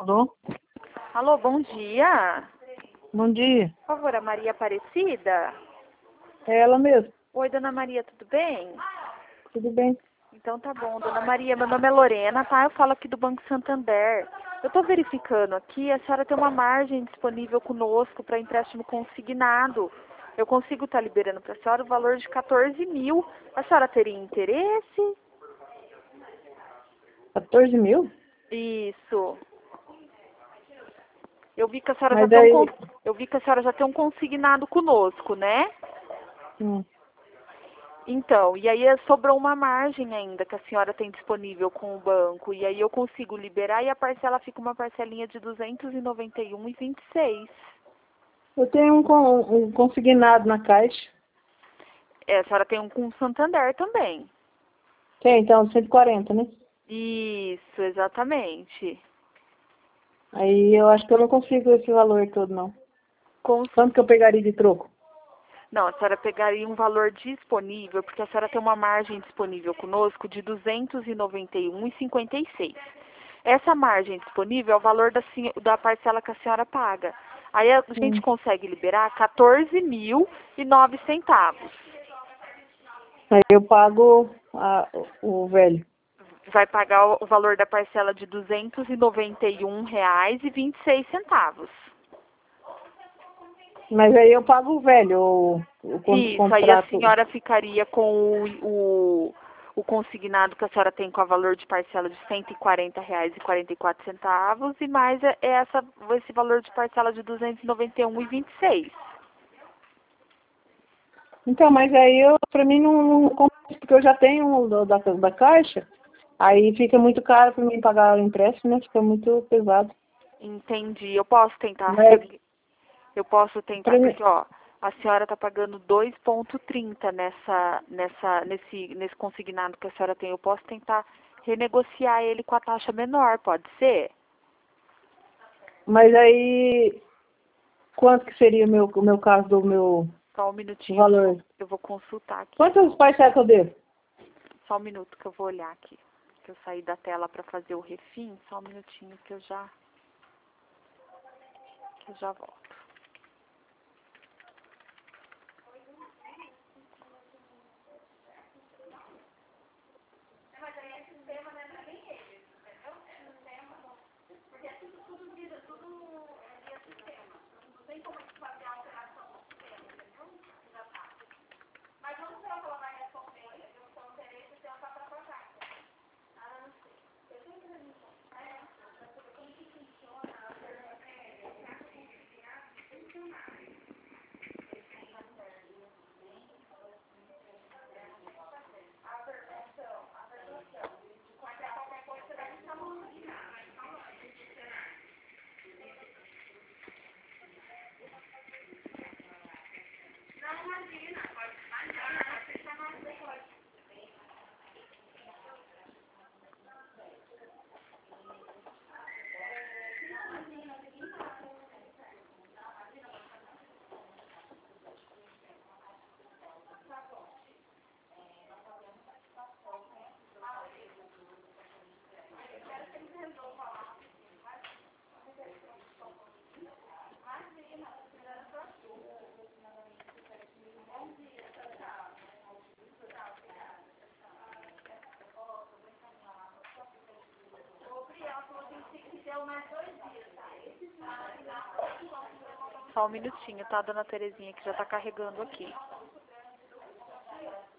Alô? Alô, bom dia. Bom dia. Por favor, a Maria Aparecida? É ela mesmo. Oi, dona Maria, tudo bem? Tudo bem? Então tá bom, dona Maria, meu nome é Lorena, tá? Eu falo aqui do Banco Santander. Eu tô verificando aqui, a senhora tem uma margem disponível conosco para empréstimo consignado. Eu consigo estar liberando para a senhora o valor de 14 mil. A senhora teria interesse? 14 mil? Isso. Eu vi que a senhora Mas aí... eu vi que a senhora já tem um consignado conosco, né? Hum. Então, e aí sobrou uma margem ainda que a senhora tem disponível com o banco. E aí eu consigo liberar e a parcela fica uma parcelinha de 291,26. Eu tenho um consignado na caixa. É, a senhora tem um com o Santander também. Tem, então, 140, né? Isso, exatamente. Aí eu acho que eu não consigo esse valor todo, não. Com... Quanto que eu pegaria de troco? Não, a senhora pegaria um valor disponível, porque a senhora tem uma margem disponível conosco de 291,56. Essa margem disponível é o valor da parcela que a senhora paga. Aí a gente consegue liberar 14.009 centavos. Aí eu pago o velho. Vai pagar o valor da parcela de R$ 291,26. Mas aí eu pago o velho, o Isso, aí a contrato. senhora ficaria com o consignado que a senhora tem com a valor de parcela de R$ 140,44 e mais esse valor de parcela de R$ 291,26. Então, mas aí pra mim não compensa, porque eu já tenho um da caixa, aí fica muito caro pra mim pagar o empréstimo, né? Fica muito pesado. Entendi. Eu posso tentar, Mas, pra mim, porque ó, a senhora está pagando 2,30 nesse consignado que a senhora tem. Eu posso tentar renegociar ele com a taxa menor, pode ser? mas aí, quanto que seria o meu caso do meu Só um minutinho, valor? eu vou consultar aqui. Quantos parcelas que eu devo? Só um minuto que eu vou olhar aqui. Que eu saí da tela para fazer o refim. Só um minutinho que eu já volto. Só um minutinho, tá, dona Terezinha, que já tá carregando aqui.